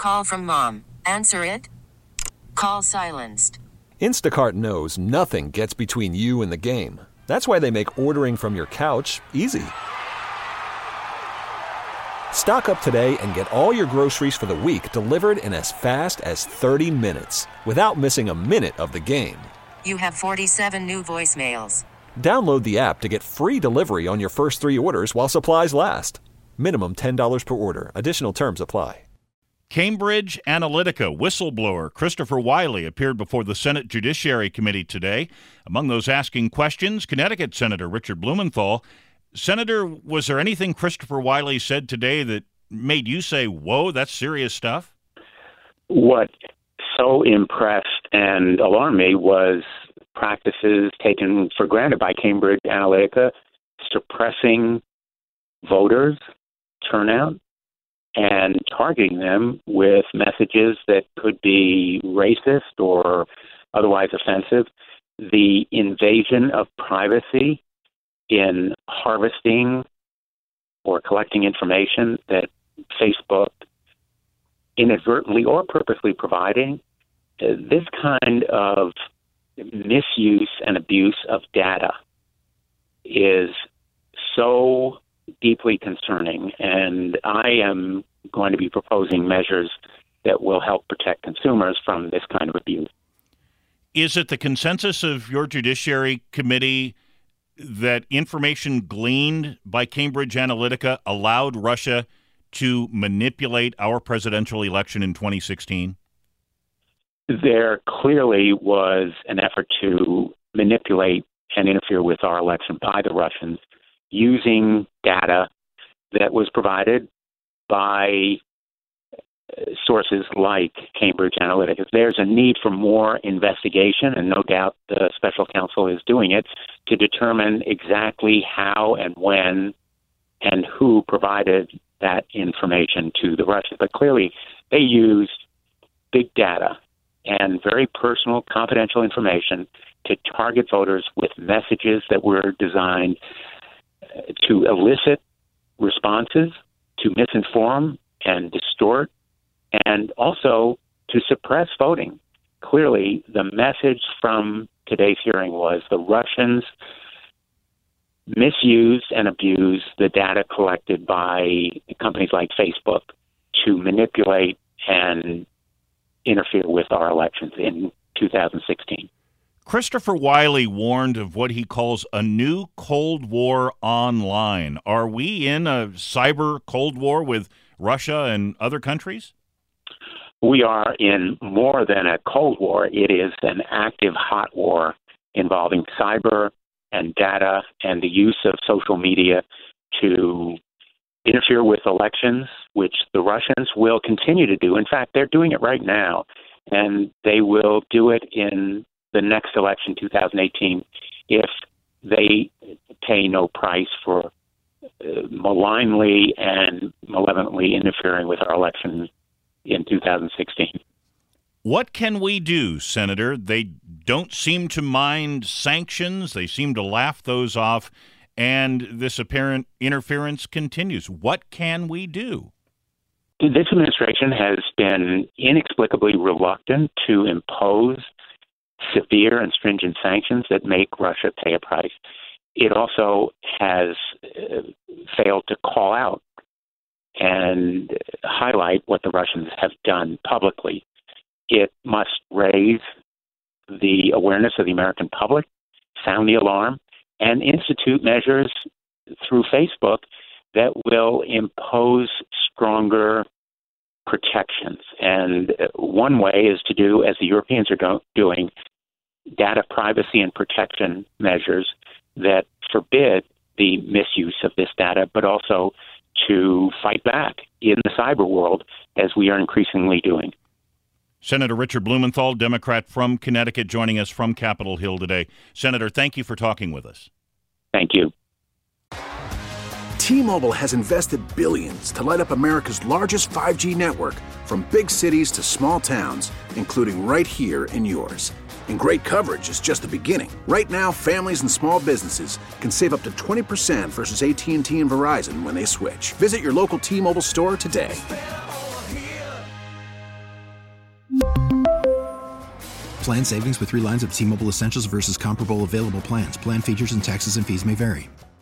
Call from mom. Answer it. Call silenced. Instacart knows nothing gets between you and the game. That's why they make ordering from your couch easy. Stock up today and get all your groceries for the week delivered in as fast as 30 minutes without missing a minute of the game. You have 47 new voicemails. Download the app to get free delivery on your first 3 orders while supplies last. Minimum $10 per order. Additional terms apply. Cambridge Analytica whistleblower Christopher Wiley appeared before the Senate Judiciary Committee today. Among those asking questions, Connecticut Senator Richard Blumenthal. Senator, was there anything Christopher Wiley said today that made you say, whoa, that's serious stuff? What so impressed and alarmed me was practices taken for granted by Cambridge Analytica, suppressing voters' turnout and targeting them with messages that could be racist or otherwise offensive. The invasion of privacy in harvesting or collecting information that Facebook inadvertently or purposely providing, this kind of misuse and abuse of data is so deeply concerning, and I am going to be proposing measures that will help protect consumers from this kind of abuse. Is it the consensus of your Judiciary Committee that information gleaned by Cambridge Analytica allowed Russia to manipulate our presidential election in 2016? There clearly was an effort to manipulate and interfere with our election by the Russians using data that was provided by sources like Cambridge Analytica. There's a need for more investigation, and no doubt the special counsel is doing it, to determine exactly how and when and who provided that information to the Russians. But clearly, they used big data and very personal, confidential information to target voters with messages that were designed to elicit responses, to misinform and distort, and also to suppress voting. Clearly, the message from today's hearing was the Russians misused and abused the data collected by companies like Facebook to manipulate and interfere with our elections in 2016. Christopher Wiley warned of what he calls a new Cold War online. Are we in a cyber Cold War with Russia and other countries? We are in more than a Cold War. It is an active hot war involving cyber and data and the use of social media to interfere with elections, which the Russians will continue to do. In fact, they're doing it right now, and they will do it in the next election, 2018, if they pay no price for malignly and malevolently interfering with our election in 2016. What can we do, Senator? They don't seem to mind sanctions. They seem to laugh those off, and this apparent interference continues. What can we do? This administration has been inexplicably reluctant to impose severe and stringent sanctions that make Russia pay a price. It also has failed to call out and highlight what the Russians have done publicly. It must raise the awareness of the American public, sound the alarm, and institute measures through Facebook that will impose stronger protections. And one way is to do, as the Europeans are doing, data privacy and protection measures that forbid the misuse of this data, but also to fight back in the cyber world, as we are increasingly doing. Senator Richard Blumenthal, Democrat from Connecticut, joining us from Capitol Hill today. Senator, thank you for talking with us. Thank you. T-Mobile has invested billions to light up America's largest 5G network, from big cities to small towns, including right here in yours. And great coverage is just the beginning. Right now, families and small businesses can save up to 20% versus AT&T and Verizon when they switch. Visit your local T-Mobile store today. Plan savings with 3 lines of T-Mobile Essentials versus comparable available plans. Plan features and taxes and fees may vary.